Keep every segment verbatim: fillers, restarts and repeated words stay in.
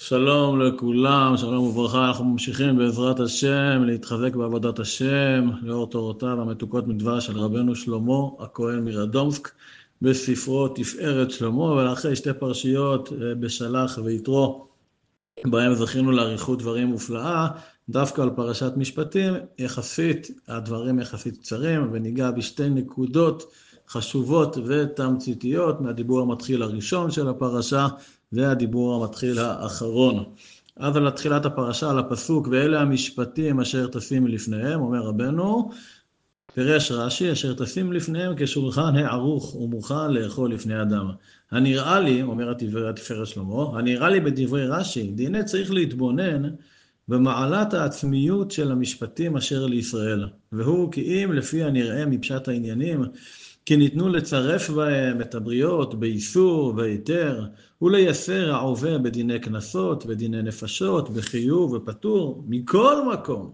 שלום לכולם, שלום וברכה, אנחנו ממשיכים בעזרת השם להתחזק בעבודת השם, לאור תורותיו המתוקות מדבר של רבנו שלמה, הכהן מרדומסק, בספרו תפארת שלמה, ולאחרי שתי פרשיות בשלח ויתרו, בהם זכינו לאריכות דברים מופלאה, דווקא על פרשת משפטים, יחסית, הדברים יחסית קצרים, וניגע בשתי נקודות חשובות ותמציתיות, מהדיבור המתחיל הראשון של הפרשה, והדיבור המתחיל האחרון. אז על תחילת הפרשה, על הפסוק, ואלה המשפטים אשר תשים לפניהם, אומר רבנו, פירש רש"י, אשר תשים לפניהם כשולחן הערוך ומוכן לאכול לפני אדם. הנראה לי, אומר התפארת שלמה, הנראה לי בדברי רש"י, דיני צריך להתבונן במעלת העצמיות של המשפטים אשר לישראל, והוא כי אם לפי הנראה מפשט העניינים, כי ניתנו לצרף בהם את הבריות באיסור והיתר, ולייסר העובר בדיני כנסות ודיני נפשות, בחיוב ופטור, מכל מקום.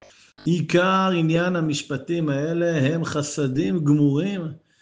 עיקר עניין המשפטים האלה הם חסדים גמורים,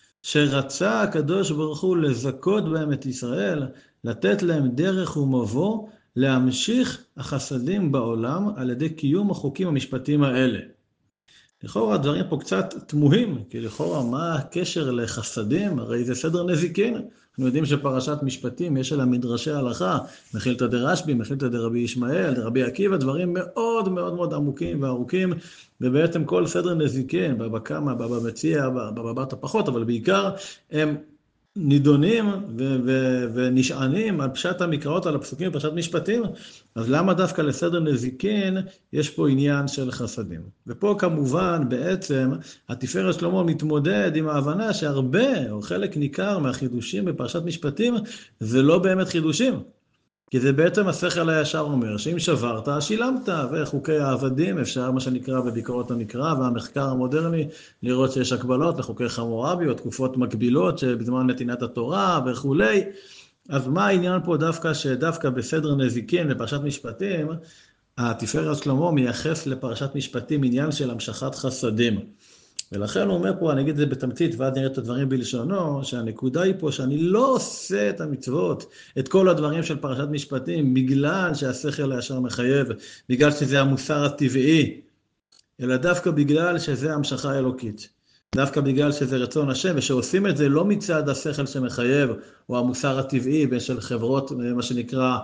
שרצה הקדוש ברוך הוא לזכות בהם את ישראל, לתת להם דרך ומבוא, להמשיך החסדים בעולם על ידי קיום החוקים המשפטיים האלה. לכאורה הדברים פה קצת תמוהים, כי לכאורה מה הקשר לחסדים? הרי זה סדר נזיקין. אנחנו יודעים שפרשת משפטים יש לה מדרשי הלכה, מחילתא דרשב"י, מחילתא דרבי ישמעאל, דרבי עקיבא, דברים מאוד מאוד מאוד עמוקים וארוכים, ובעצם כל סדר נזיקין, בבא קמא, בבא מציעא, בבא בתרא פחות, אבל בעיקר הם נידונים ו- ו- ונשענים על פשט המקראות, על הפסוקים בפרשת משפטים, אז למה דווקא לסדר נזיקין יש פה עניין של חסדים? ופה כמובן בעצם התפארת שלמה מתמודד עם ההבנה שהרבה או חלק ניכר מהחידושים בפרשת משפטים זה לא באמת חידושים, כי זה בעצם השכל הישר אומר שאם שברת, שילמת, וחוקי העבדים אפשר מה שנקרא בביקורות המקרא והמחקר המודרני לראות שיש הקבלות לחוקי חמורבי או תקופות מקבילות שבזמן נתינת התורה וכולי. אז מה העניין פה דווקא שדווקא בסדר נזיקין לפרשת משפטים, התפארת שלמה מייחס לפרשת משפטים עניין של המשכת חסדים. ולכן הוא אומר פה, אני אגיד את זה בתמצית, ואז נראה את הדברים בלשונו, שהנקודה היא פה שאני לא עושה את המצוות, את כל הדברים של פרשת משפטים, בגלל שהשכל הישר מחייב, בגלל שזה המוסר הטבעי, אלא דווקא בגלל שזה המשכה האלוקית. דווקא בגלל שזה רצון השם, ושעושים את זה לא מצד השכל שמחייב, או המוסר הטבעי, של חברות, מה שנקרא,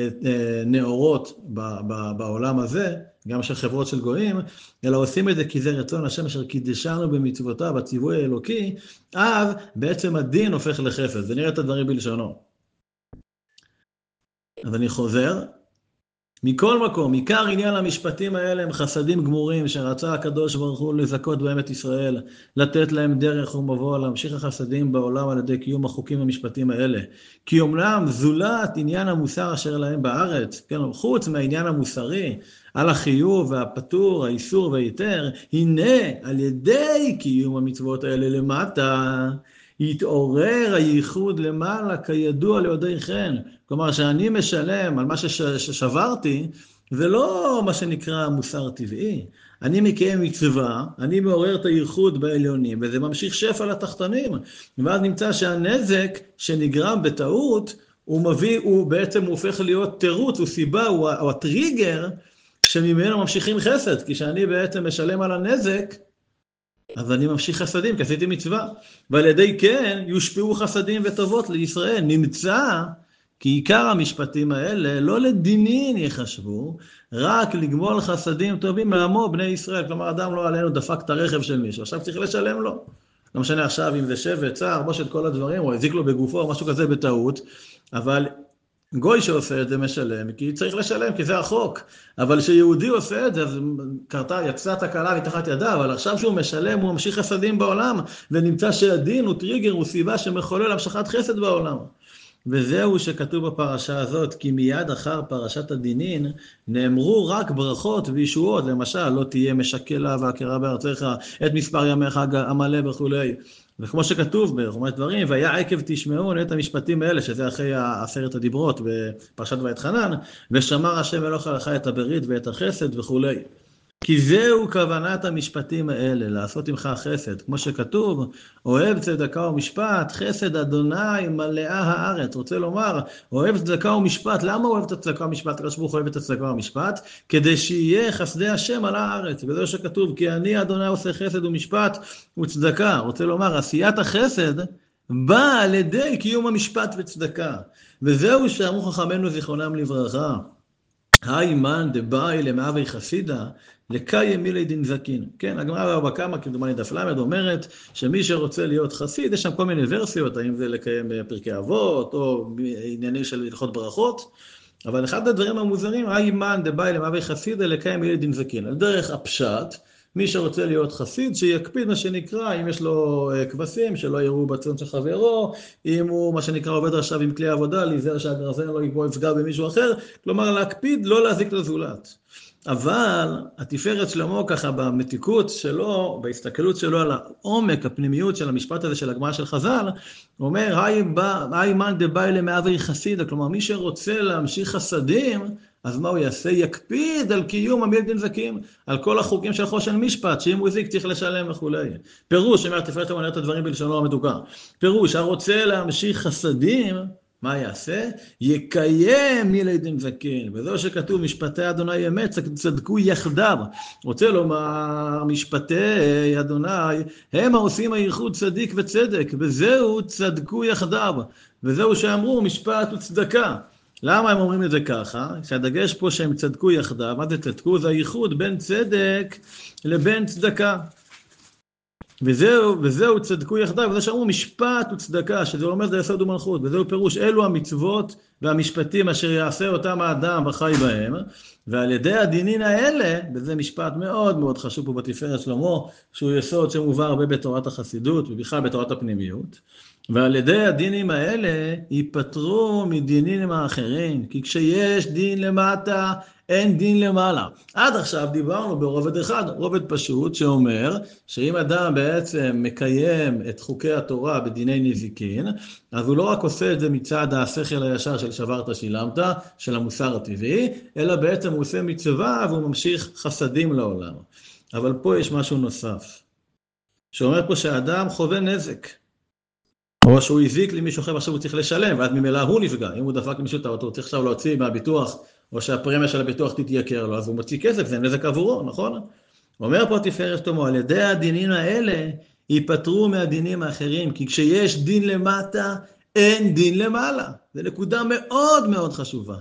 נאורות בעולם הזה, גם של חברות של גויים, אלא עושים את זה כי זה רצון השם אשר קידשנו במצוותיו, בציווי האלוקי, אז בעצם הדין הופך לחסד, ונראה את הדברים בלשונו. אז אני חוזר, מכל מקום, עיקר עניין המשפטים האלה הם חסדים גמורים, שרצה הקדוש ברוך הוא לזכות בהם את ישראל, לתת להם דרך ומבוא, להמשיך החסדים בעולם על ידי קיום החוקים המשפטים האלה. כי אומנם זולת עניין המוסר אשר להם בארץ, כן, חוץ מהעניין המוסרי, על החיוב והפטור, האיסור והיתר, הנה על ידי קיום המצוות האלה למטה, יתעורר הייחוד למעלה כידוע ליודעיכם. כלומר שאני משלם על מה ששברתי, זה לא מה שנקרא מוסר טבעי. אני מקיים מצווה, אני מעורר את הייחוד בעליונים, וזה ממשיך שפע לתחתונים. ואז נמצא שהנזק שנגרם בטעות, הוא מביא, הוא בעצם הופך להיות תירוץ, הוא סיבה, הוא, הוא הטריגר, שממנו ממשיכים חסד, כי שאני בעצם משלם על הנזק, אז אני ממשיך חסדים, כי עשיתי מצווה. ועל ידי כן יושפעו חסדים וטובות לישראל. נמצא כי עיקר המשפטים האלה לא לדינין יחשבו, רק לגמול חסדים טובים לעמו בני ישראל. כלומר, אדם לא עלינו דפק את הרכב של מישהו, עכשיו צריך לשלם לו. לא משנה עכשיו אם זה שבט, צער, בושת כל הדברים, או הזיק לו בגופו או משהו כזה בטעות, אבל גוי שעושה את זה משלם, כי צריך לשלם, כי זה החוק. אבל כשיהודי עושה את זה, אז קרתה, יצאה תקלה מתחת ידה, אבל עכשיו שהוא משלם, הוא ממשיך חסדים בעולם, ונמצא שהדין הוא טריגר, הוא סיבה שמחולל המשכת חסד בעולם. וזהו שכתוב בפרשה הזאת, כי מיד אחר פרשת הדינין, נאמרו רק ברכות וישועות, למשל, לא תהיה משקלה והכרה בארצך, את מספר ימיך המלא וכולי. וכמו שכתוב בחומש דברים, והיה עקב תשמעון את המשפטים האלה, שזה אחרי עשרת הדיברות בפרשת ואתחנן, ושמר השם אלוהיך לך את הברית ואת החסד וכולי. כי זהו כוונת המשפטים האלה, לעשות עמך חסד. כמו שכתוב, אוהב צדקה ומשפט, חסד אדוני מלאה הארץ. רוצה לומר, אוהב צדקה ומשפט. למה אוהב את הצדקה ומשפט? הקדוש ברוך הוא אוהב את הצדקה ומשפט, כדי שיהיה חסדי השם על הארץ. וזה שכתוב, כי אני אדוני עושה חסד ומשפט וצדקה. רוצה לומר, עשיית החסד באה על ידי קיום המשפט וצדקה. וזהו שאמרו חכמינו זיכרונם לברכה, היי מן דבאי למאווי חסידה, לקיים מילי דין זקין. כן, הגמרא בבא קמא, כמדומני דף למד, אומרת שמי שרוצה להיות חסיד, יש שם כל מיני ורסיות, האם זה לקיים פרקי אבות, או עניינים של הלכות ברכות, אבל אחד הדברים המוזרים, היי מן דבאי למאווי חסידה, לקיים מילי דין זקין. על דרך הפשט, מי שרוצה להיות חסיד, שיקפיד מה שנקרא, אם יש לו כבשים, שלא יראו בצאן של חברו, אם הוא מה שנקרא עובד עכשיו עם כלי עבודה, להיזהר שהגרזן לא יפגע במישהו אחר, כלומר להקפיד לא להזיק לזולת. אבל התפארת שלמה ככה במתיקות שלו, בהסתכלות שלו על העומק, הפנימיות של המשפט הזה של הגמרא של חז"ל, הוא אומר, היי מן דבאי למאווי חסידה, כלומר מי שרוצה להמשיך חסדים, אז מה הוא יעשה? יקפיד על קיום המילי דין זקין, על כל החוקים של חושן משפט, שאם הוא הזיק צריך לשלם וכולי. פירוש, אומר תפארת אומר את הדברים בלשונו המתוקה, פירוש, הרוצה להמשיך חסדים, מה יעשה? יקיים מילי דין זקין. וזהו שכתוב, משפטי אדוני אמת, צדקו יחדיו. רוצה לומר, משפטי אדוני, הם העושים הייחוד צדיק וצדק, וזהו צדקו יחדיו. וזהו שאמרו, משפט וצדקה. למה הם אומרים את זה ככה? שהדגש פה שהם צדקו יחדיו, מה זה צדקו? זה הייחוד בין צדק לבין צדקה. וזהו, וזהו צדקו יחדיו, וזה שאמרו משפט וצדקה, שזה אומר זה יסוד ומלכות, וזהו פירוש, אלו המצוות והמשפטים אשר יעשה אותם האדם וחי בהם, ועל ידי הדינין האלה, וזה משפט מאוד מאוד חשוב פה בתפארת שלמה, שהוא יסוד שמובא הרבה בתורת החסידות, ובכלל בתורת הפנימיות, ועל ידי הדינים האלה ייפטרו מדינים האחרים, כי כשיש דין למטה, אין דין למעלה. עד עכשיו דיברנו ברובד אחד, רובד פשוט שאומר שאם אדם בעצם מקיים את חוקי התורה בדיני נזיקין, אז הוא לא רק עושה את זה מצד השכל הישר של שברת שילמת, של המוסר הטבעי, אלא בעצם הוא עושה מצווה והוא ממשיך חסדים לעולם. אבל פה יש משהו נוסף, שאומר פה שהאדם חווה נזק. או שהוא הזיק למישהו אחר ועכשיו הוא צריך לשלם, ואז ממילא הוא נפגע. אם הוא דפק למישהו את האוטו, הוא צריך עכשיו להוציא מהביטוח, או שהפרמיה של הביטוח תתייקר לו, אז הוא מוציא כסף, זה נזק עבורו, נכון? אומר פה תפארת שלמה, על ידי הדינים האלה, ייפטרו מהדינים האחרים, כי כשיש דין למטה, אין דין למעלה. זו נקודה מאוד מאוד חשובה.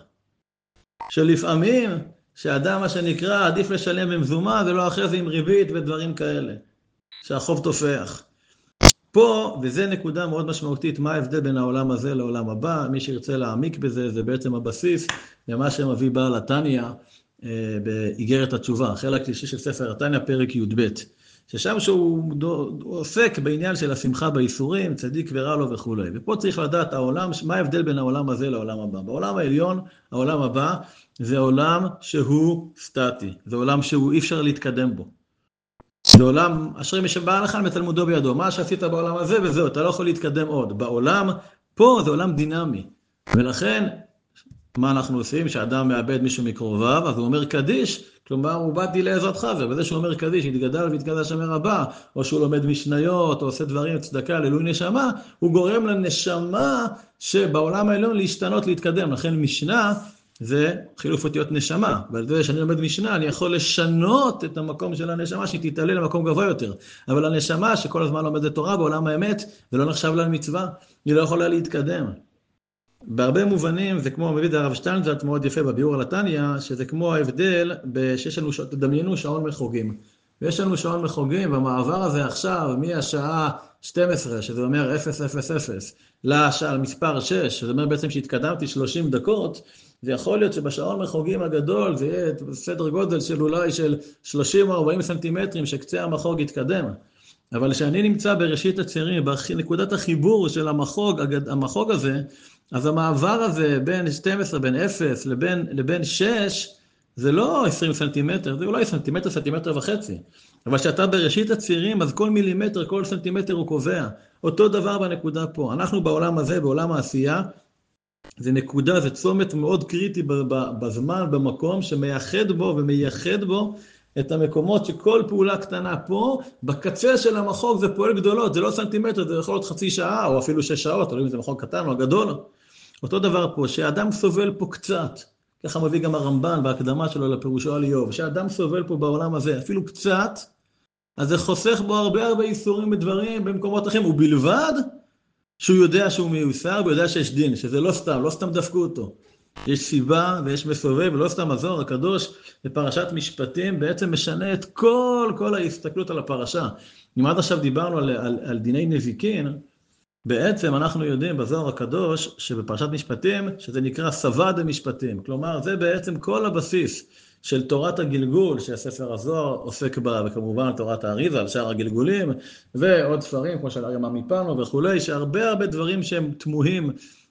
שלפעמים, שאדם מה שנקרא, עדיף לשלם במזומה, ולא אחרי זה עם ריבית ודברים כאלה. שהחוב תופח. פה, וזה נקודה מאוד משמעותית, מה ההבדל בין העולם הזה לעולם הבא, מי שירצה להעמיק בזה, זה בעצם הבסיס למה שמביא בעל התניא אה, באיגרת התשובה, החלק שלישי של ספר התניא, פרק י"ב, ששם שהוא הוא עוסק בעניין של השמחה בייסורים, צדיק ורע לו וכו'. ופה צריך לדעת העולם, מה ההבדל בין העולם הזה לעולם הבא. בעולם העליון, העולם הבא, זה עולם שהוא סטטי, זה עולם שהוא אי אפשר להתקדם בו. זה עולם, אשרי מי שבא לך מתלמודו בידו, מה שעשית בעולם הזה וזהו, אתה לא יכול להתקדם עוד. בעולם, פה זה עולם דינמי, ולכן, מה אנחנו עושים? שאדם מאבד מישהו מקרוביו, אז הוא אומר קדיש, כלומר הוא באתי לעזרתך, ובזה שהוא אומר קדיש, יתגדל ויתקדש השם רבה, או שהוא לומד משניות, או עושה דברים, צדקה, לעילוי נשמה, הוא גורם לנשמה שבעולם העליון להשתנות, להתקדם. לכן משנה, זה חילוף אותיות נשמה, ועל זה שאני לומד משנה, אני יכול לשנות את המקום של הנשמה, שהיא תתעלה למקום גבוה יותר. אבל הנשמה שכל הזמן לומדת תורה בעולם האמת, זה לא נחשב לה מצווה, היא לא יכולה להתקדם. בהרבה מובנים, זה כמו מביא הרב שטיינזלץ מאוד יפה בביאור על התניא, שזה כמו ההבדל, שיש לנו, תדמיינו שעון מחוגים. ויש לנו שעון מחוגים, והמעבר הזה עכשיו, מהשעה שתים עשרה, שזה אומר אפס אפס אפס, לשעה מספר שש, שזה אומר בעצם שהתקדמתי שלושים דקות, זה יכול להיות שבשעון מחוגים הגדול, זה יהיה סדר גודל של אולי של שלושים או ארבעים סנטימטרים, שקצה המחוג יתקדם. אבל כשאני נמצא בראשית הצירים, בנקודת החיבור של המחוג, המחוג הזה, אז המעבר הזה בין שתים עשרה, בין אפס לבין, לבין שש, זה לא עשרים סנטימטר, זה אולי סנטימטר, סנטימטר וחצי. אבל כשאתה בראשית הצירים, אז כל מילימטר, כל סנטימטר הוא קובע. אותו דבר בנקודה פה. אנחנו בעולם הזה, בעולם העשייה, זה נקודה, זה צומת מאוד קריטי בזמן, במקום, שמייחד בו ומייחד בו את המקומות שכל פעולה קטנה פה, בקצה של המחוג זה פועל גדולות, זה לא סנטימטר, זה יכול להיות חצי שעה, או אפילו שש שעות, תלוי אם זה מחוג קטן או גדול. אותו דבר פה, שאדם סובל פה קצת, ככה מביא גם הרמב"ן בהקדמה שלו לפירושו על איוב, שאדם סובל פה בעולם הזה אפילו קצת, אז זה חוסך בו הרבה הרבה איסורים ודברים במקומות אחרים, ובלבד שהוא יודע שהוא מיוסר, הוא יודע שיש דין, שזה לא סתם, לא סתם דפקו אותו. יש סיבה ויש מסובב, ולא סתם הזוהר הקדוש בפרשת משפטים בעצם משנה את כל, כל ההסתכלות על הפרשה. אם עד עכשיו דיברנו על, על, על דיני נזיקין, בעצם אנחנו יודעים בזוהר הקדוש שבפרשת משפטים, שזה נקרא סבא דמשפטים. כלומר, זה בעצם כל הבסיס של תורת הגלגול, שהספר הזוהר עוסק בה, וכמובן תורת האריזה, על שאר הגלגולים, ועוד ספרים כמו של אריה מפנו וכולי, שהרבה הרבה דברים שהם תמוהים,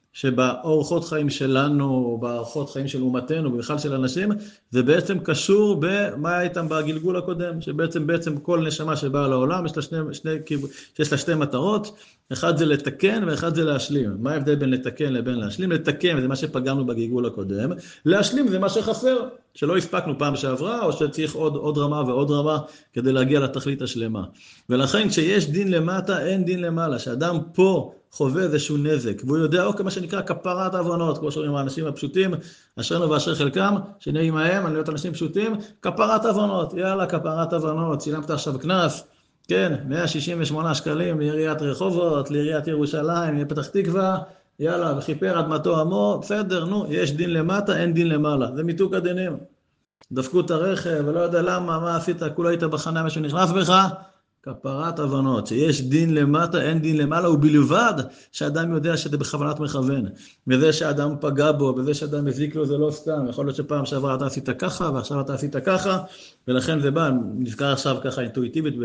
שבאורחות חיים שלנו, באורחות חיים של אומתנו, ובכלל של אנשים, זה בעצם קשור במה איתם בגלגול הקודם, שבעצם בעצם כל נשמה שבאה לעולם, יש לה שני, שני, יש לה שתי מטרות, אחד זה לתקן ואחד זה להשלים. מה ההבדל בין לתקן לבין להשלים? לתקן זה מה שפגמנו בגלגול הקודם, להשלים זה מה שחסר, שלא הספקנו פעם שעברה, או שצריך עוד, עוד רמה ועוד רמה כדי להגיע לתכלית השלמה. ולכן כשיש דין למטה, אין דין למעלה, שאדם פה חווה איזשהו נזק, והוא יודע, אוקיי, מה שנקרא כפרת עוונות, כמו שאומרים האנשים הפשוטים, אשרנו ואשר חלקם, שנהיה עמהם, אני להיות אנשים פשוטים, כפרת עוונות, יאללה, כפרת עוונות, שילמת עכשיו כנס, כן, מאה שישים ושמונה שקלים לעיריית רחובות, לעיריית ירושלים, לפתח תקווה, יאללה, וכיפר אדמתו עמו, בסדר, נו, יש דין למטה, אין דין למעלה, זה מיתוק הדינים. דפקו את הרכב, ולא יודע למה, מה עשית, כולה היית בחנה, משהו נכנס בך, כפרת עוונות, שיש דין למטה, אין דין למעלה, ובלבד שאדם יודע שזה בכוונת מכוון, וזה שאדם פגע בו, וזה שאדם מזיק לו, זה לא סתם, יכול להיות שפעם שעברה אתה עשית ככה, ועכשיו אתה עשית ככה, ולכן זה בא, נזכר עכשיו ככה אינטואיטיבית,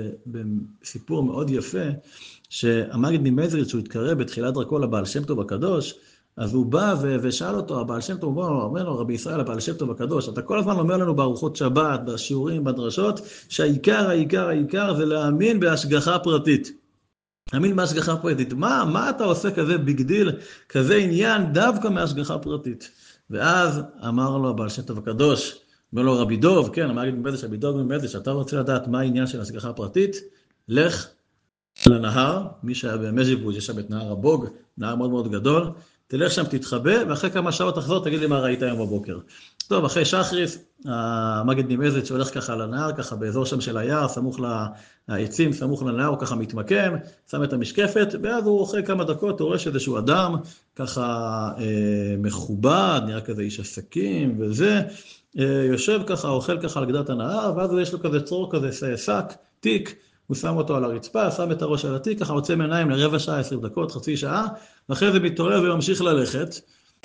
בסיפור מאוד יפה, שהמגיד ממזריץ' שהוא התקרא בתחילת דרכו לבעל שם טוב הקדוש, אז הוא בא ושאל אותו, הבעל שם טוב, הוא אומר לו, רבי ישראל, הבעל שם טוב הקדוש, אתה כל הזמן אומר לנו בארוחות שבת, בשיעורים, בדרשות, שהעיקר, העיקר, העיקר זה להאמין בהשגחה פרטית. להאמין בהשגחה פרטית. מה, מה אתה עושה כזה ביג דיל, כזה עניין דווקא מהשגחה פרטית? ואז אמר לו הבעל שם טוב הקדוש, אומר לו רבי דוב, כן, אמר לי ממזריץ', רבי דוב ממזריץ', אתה רוצה לדעת מה העניין של השגחה פרטית? לך לנהר, מי שהיה במז'יבוז' יש שם את נהר הבוג, נהר מאוד מאוד גדול, תלך שם, תתחבא, ואחרי כמה שעות תחזור, תגיד לי מה ראית היום בבוקר. טוב, אחרי שחריס, המגיד ממזריץ' שהולך ככה לנהר, ככה באזור שם של היער, סמוך לעצים, סמוך לנהר, הוא ככה מתמקם, שם את המשקפת, ואז הוא אחרי כמה דקות, הוא רואה שאיזשהו אדם, ככה אה, מכובד, נראה כזה איש עסקים, וזה, אה, יושב ככה, אוכל ככה על גדת הנהר, ואז יש לו כזה צרור כזה, שק, תיק, הוא שם אותו על הרצפה, שם את הראש על התיק, ככה עוצם עיניים לרבע שעה, עשרים דקות, חצי שעה, ואחרי זה מתעורר וממשיך ללכת,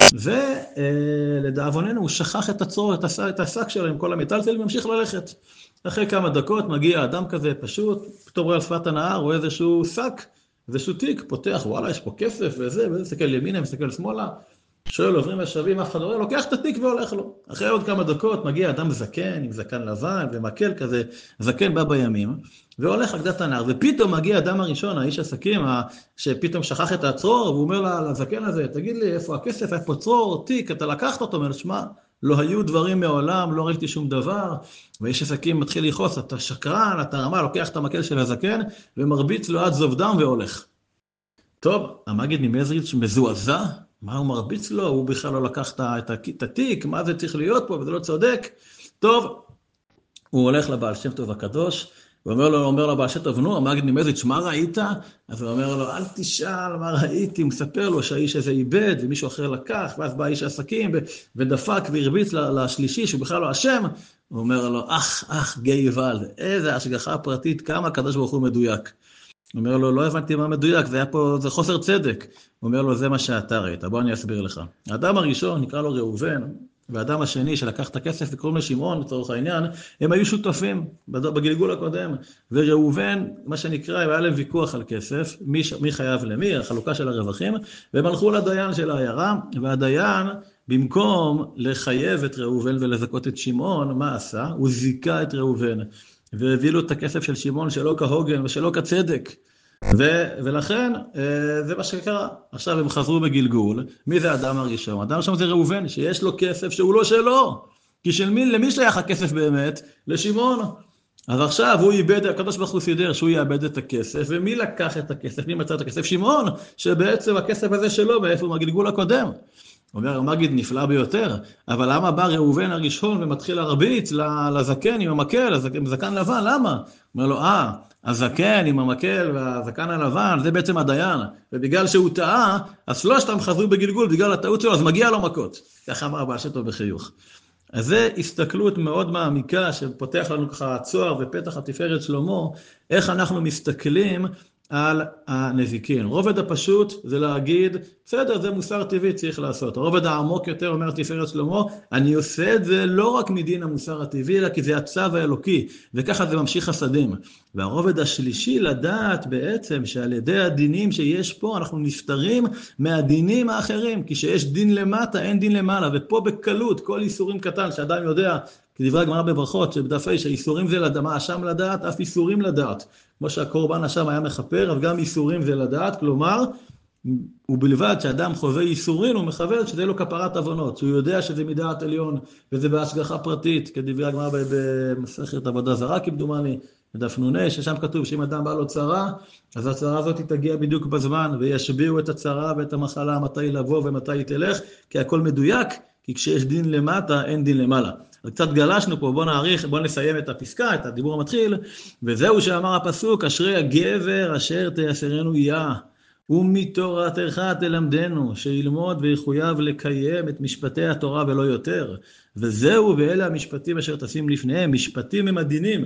ולדאבוננו הוא שכח את הצרור, את השק שלו עם כל המיטלטל, וממשיך ללכת. אחרי כמה דקות מגיע אדם כזה פשוט, פתאום רואה על שפת הנהר, רואה איזשהו שק, איזשהו תיק, פותח, וואלה, יש פה כסף וזה, וזה, מסתכל ימינה, מסתכל שמאלה, שואל, עוברים ושבים, אף אחד לא רואה, לוקח את התיק והולך לו. אחרי עוד כמה דקות מגיע אדם זקן, עם זקן לבן ומקל כזה, זקן בא בימים, והולך לגדת הנהר, ופתאום מגיע אדם הראשון, האיש עסקים, שפתאום שכח את הצרור, והוא אומר לזקן הזה, תגיד לי, איפה הכסף, איפה צרור, תיק, אתה לקחת אותו, אומר, שמה, לא היו דברים מעולם, לא ראיתי שום דבר, ואיש עסקים מתחיל לחוס, אתה שקרן, אתה רמה, לוקח את המקל של הזקן, ומרביץ לו עד זוב דם והולך. טוב, המגיד ממזריץ' מזועזע, מה הוא מרביץ לו? הוא בכלל לא לקח את התיק, מה זה צריך להיות פה, וזה לא צודק. טוב, הוא הולך לבעל שם טוב הקדוש, ואומר לו, אומר לו, בעל שם טוב, נו, המגיד ממזריץ', מה ראית? אז הוא אומר לו, אל תשאל מה ראיתי, הוא מספר לו שהאיש הזה איבד, ומישהו אחר לקח, ואז בא איש העסקים, ודפק והרביץ לשלישי, שהוא בכלל לא אשם. הוא אומר לו, אך, אך, גיא ולד, איזה השגחה פרטית, כמה הקדוש ברוך הוא מדויק. הוא אומר לו, לא הבנתי מה מדויק, זה היה פה, זה חוסר צדק. הוא אומר לו, זה מה שאתה ראית, בוא אני אסביר לך. האדם הראשון, נקרא לו ראובן, והאדם השני שלקח את הכסף וקוראים לשמעון, לצורך העניין, הם היו שותפים בגלגול הקודם. וראובן, מה שנקרא, היה להם ויכוח על כסף, מי, מי חייב למי, החלוקה של הרווחים, והם הלכו לדיין של העיירה, והדיין, במקום לחייב את ראובן ולזכות את שמעון, מה עשה? הוא זיקה את ראובן. והביא לו את הכסף של שמעון שלא כהוגן ושלא כצדק. ו- ולכן זה מה שקרה. עכשיו הם חזרו בגלגול. מי זה האדם הראשון? האדם הראשון זה ראובן, שיש לו כסף שהוא לא שלו. כי של מי, למי שייך הכסף באמת? לשמעון. אז עכשיו הוא איבד, הקדוש ברוך הוא סידר שהוא יאבד את הכסף, ומי לקח את הכסף? מי מצא את הכסף? שמעון, שבעצם הכסף הזה שלו, מאיפה הוא מהגלגול הקודם. אומר המגיד נפלא ביותר, אבל למה בא ראובן הראשון ומתחיל להרביץ לזקן עם המקל, הזקן לבן, למה? אומר לו, אה, הזקן עם המקל והזקן הלבן, זה בעצם הדיין, ובגלל שהוא טעה, אז שלושתם חזרו בגלגול בגלל הטעות שלו, אז מגיע לו מכות. ככה אמר הבעל שם טוב בחיוך. אז זה הסתכלות מאוד מעמיקה, שפותח לנו ככה צוהר ופתח התפארת שלמה, איך אנחנו מסתכלים על הנזיקין. רובד הפשוט זה להגיד, בסדר, זה מוסר טבעי, צריך לעשות. הרובד העמוק יותר אומר תפארת שלמה, אני עושה את זה לא רק מדין המוסר הטבעי, אלא כי זה הצו האלוקי, וככה זה ממשיך חסדים. והרובד השלישי לדעת בעצם שעל ידי הדינים שיש פה, אנחנו נפטרים מהדינים האחרים, כי שיש דין למטה, אין דין למעלה, ופה בקלות, כל איסורים קטן שאדם יודע, כדברי הגמרא בברכות, שבדפי שהאיסורים זה לדעת, מה אשם לדעת, אף איסורים לדעת. כמו שהקורבן אשם היה מחפר, אבל גם איסורים זה לדעת, כלומר, ובלבד שאדם חווה איסורים, הוא מכוון שזה לו כפרת עוונות, שהוא יודע שזה מדעת עליון, וזה בהשגחה פרטית, כדברי הגמרא במסכת עבודה זרה, כמדומני, בדף נ"ה, ששם כתוב שאם אדם בא לו צרה, אז הצרה הזאת תגיע בדיוק בזמן, וישביעו את הצרה ואת המחלה, מתי לבוא ומתי היא תלך, כי הכל מדויק, כי כשיש דין למטה, אין דין למעלה. אז קצת גלשנו פה, בוא נעריך, בוא נסיים את הפסקה, את הדיבור המתחיל, וזהו שאמר הפסוק, אשרי הגבר אשר תייסרנו יה, ומתורתך תלמדנו, שילמוד ויחויב לקיים את משפטי התורה ולא יותר. וזהו, ואלה המשפטים אשר תשים לפניהם, משפטים הם הדינים.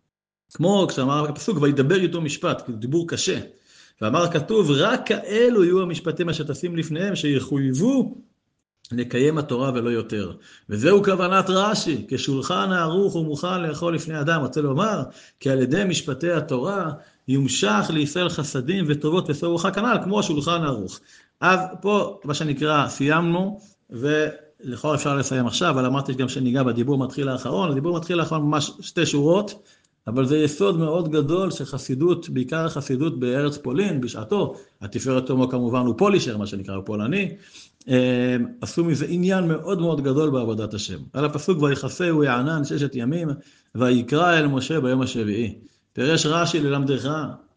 כמו כשאמר הפסוק, וידבר איתו משפט, כי דיבור קשה. ואמר כתוב, רק כאלו יהיו המשפטים אשר תשים לפניהם, שיחויבו לקיים התורה ולא יותר. וזהו כוונת רש"י, כשולחן הערוך ומוכן לאכול לפני אדם. רוצה לומר, כי על ידי משפטי התורה יומשך לישראל חסדים וטובות וסורך כנ"ל, כמו שולחן הערוך. אז פה, מה שנקרא, סיימנו, ולכאורה אפשר לסיים עכשיו, אבל אמרתי גם שניגע בדיבור מתחיל האחרון. הדיבור מתחיל האחרון ממש שתי שורות, אבל זה יסוד מאוד גדול של חסידות, בעיקר החסידות בארץ פולין, בשעתו, התפארת שלמה כמובן הוא פולישר, מה שנקרא, הוא פולני, עשו מזה עניין מאוד מאוד גדול בעבודת השם. על הפסוק ויחסהו יענן ששת ימים, ויקרא אל משה ביום השביעי. פירש רש"י ללמדך,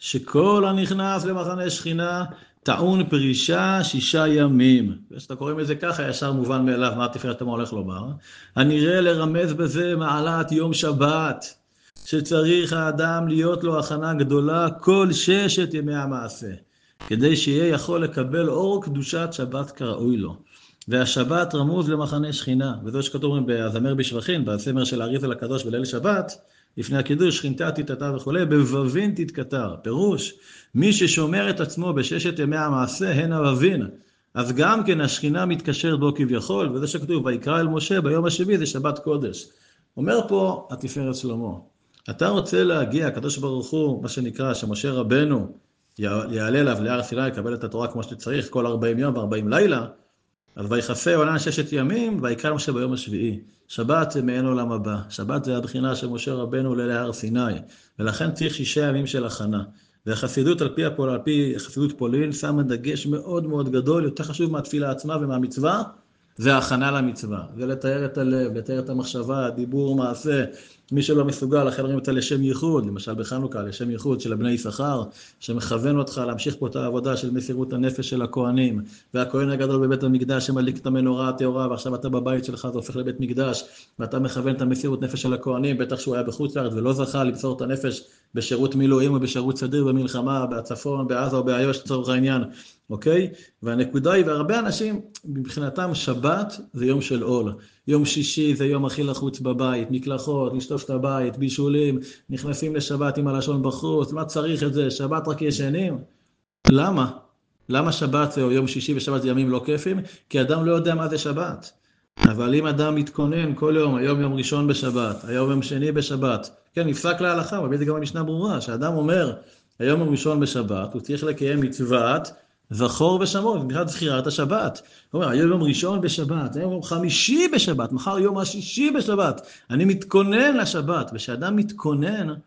שכל הנכנס למחנה שכינה, טעון פרישה שישה ימים. כשאתה קוראים את זה ככה, ישר מובן מאליו, מה התפארת שלמה הולך לומר? הנראה לרמז בזה מעלת יום שבת, שצריך האדם להיות לו הכנה גדולה כל ששת ימי המעשה, כדי שיהיה יכול לקבל אור קדושת שבת כראוי לו. והשבת רמוז למחנה שכינה, וזו שכתוב בזמר בשבחין, בסמר של האריזל הקדוש בליל שבת, לפני הקידוש, שכינתה תתקתר וכו', בבבין תתקתר. פירוש, מי ששומר את עצמו בששת ימי המעשה, הן הבבין. אז גם כן השכינה מתקשרת בו כביכול, וזה שכתוב, ויקרא אל משה ביום השביעי, זה שבת קודש. אומר פה התפארת שלמה, אתה רוצה להגיע, הקדוש ברוך הוא, מה שנקרא, שמשה רבנו יעלה אליו להר סיני, יקבל את התורה כמו שצריך, כל ארבעים יום וארבעים לילה, אז ויחסהו ענן ששת ימים, ויקרא משה ביום השביעי. שבת זה מעין עולם הבא. שבת זה הבחינה של משה רבנו עולה להר סיני, ולכן צריך שישה ימים של הכנה. והחסידות על פי הפול, על פי חסידות פולין, שמה דגש מאוד מאוד גדול, יותר חשוב מהתפילה עצמה ומהמצווה, זה ההכנה למצווה. זה לתאר את הלב, לתאר את המחשבה, דיבור, מעשה. מי שלא מסוגל, אחרי אומרים אותה לשם ייחוד, למשל בחנוכה, לשם ייחוד של הבני יששכר, שמכוון אותך להמשיך פה את העבודה של מסירות הנפש של הכהנים, והכהן הגדול בבית המקדש שמדליק את המנורה הטהורה, ועכשיו אתה בבית שלך, זה הופך לבית מקדש, ואתה מכוון את המסירות נפש של הכהנים, בטח שהוא היה בחוץ לארץ ולא זכה למסור את הנפש בשירות מילואים או בשירות סדיר במלחמה, בצפון, בעזה או באיו"ש לצורך העניין, אוקיי? והנקודה היא, והרבה אנשים, מבחינתם שבת זה יום של עול. יום שישי זה יום הכי לחוץ בבית, מקלחות, לשטוף את הבית, בישולים, נכנסים לשבת עם הלשון בחוץ, מה צריך את זה? שבת רק ישנים? למה? למה שבת זה יום שישי ושבת זה ימים לא כיפים? כי אדם לא יודע מה זה שבת. אבל אם אדם מתכונן כל יום, היום יום ראשון בשבת, היום יום שני בשבת, כן, נפסק להלכה, אבל זה גם המשנה ברורה, שאדם אומר, היום יום ראשון בשבת, הוא צריך לקיים מצוות, זכור ושמור, מבחינת זכירת השבת. הוא אומר, היום יום ראשון בשבת, היום יום חמישי בשבת, מחר יום השישי בשבת. אני מתכונן לשבת, ושאדם מתכונן,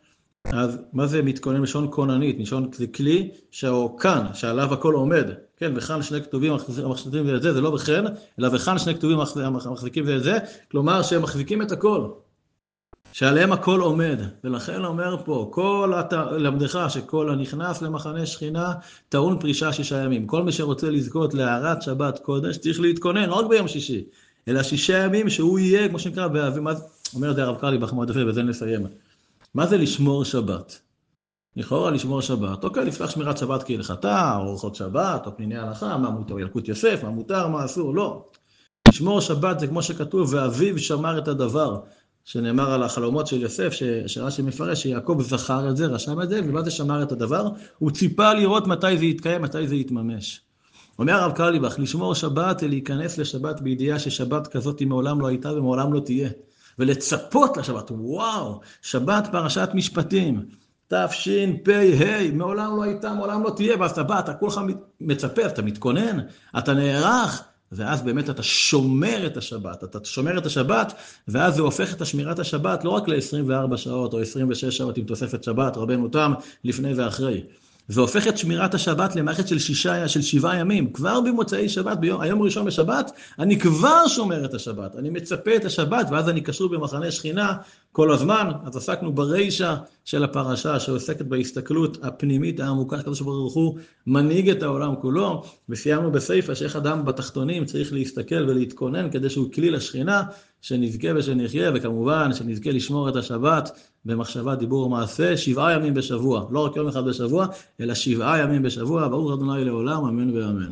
אז מה זה מתכונן? לשון כוננית, לשון זה כלי שהוא כאן, שעליו הכל עומד. כן, וכאן שני כתובים המחזיקים ואת זה, זה לא וכן, אלא וכאן שני כתובים המחזיקים ואת זה, כלומר שהם מחזיקים את הכל. שעליהם הכל עומד, ולכן אומר פה, כל הת... למדך שכל הנכנס למחנה שכינה, טעון פרישה שישה ימים. כל מי שרוצה לזכות להארת שבת קודש, צריך להתכונן, לא רק ביום שישי, אלא שישה ימים שהוא יהיה, כמו שנקרא, באביב, אומר את זה הרב קרליבך מאוד יפה, וזה נסיים. מה זה לשמור שבת? לכאורה לשמור שבת, אוקיי, לפתח שמירת שבת כהלכתה, או אורחות שבת, או פניני הלכה, מה מותר, ילקוט יוסף, מה מותר, מה אסור, לא. לשמור שבת זה כמו שכתוב, ואביו שמר את הדבר, שנאמר על החלומות של יוסף, שרש"י מפרש, שיעקב זכר את זה, רשם את זה, ומה זה שמר את הדבר? הוא ציפה לראות מתי זה יתקיים, מתי זה יתממש. אומר הרב קרליבך, לשמור שבת זה להיכנס לשבת בידיעה ששבת כזאת היא מעולם לא הייתה ומעולם לא תהיה. ולצפות לשבת, וואו, שבת פרשת משפטים, תשפ"ה, מעולם לא הייתה, מעולם לא תהיה, ואז אתה בא, אתה כולך מצפה, אתה מתכונן, אתה נערך, ואז באמת אתה שומר את השבת, אתה שומר את השבת, ואז זה הופך את השמירת השבת לא רק ל-עשרים וארבע שעות או עשרים ושש שעות עם תוספת שבת, רבנו תם, לפני ואחרי. זה הופך את שמירת השבת למערכת של שישה, של שבעה ימים. כבר במוצאי שבת, ביום, היום ראשון בשבת, אני כבר שומר את השבת. אני מצפה את השבת, ואז אני קשור במחנה שכינה כל הזמן. אז עסקנו ברישה של הפרשה, שעוסקת בהסתכלות הפנימית העמוקה, הקדוש ברוך הוא מנהיג את העולם כולו, וסיימנו בסייפה שאיך אדם בתחתונים צריך להסתכל ולהתכונן, כדי שהוא כלי לשכינה, שנזכה ושנחיה, וכמובן שנזכה לשמור את השבת במחשבה, דיבור ומעשה, שבעה ימים בשבוע, לא רק יום אחד בשבוע, אלא שבעה ימים בשבוע, ברוך ה' לעולם, אמן ואמן.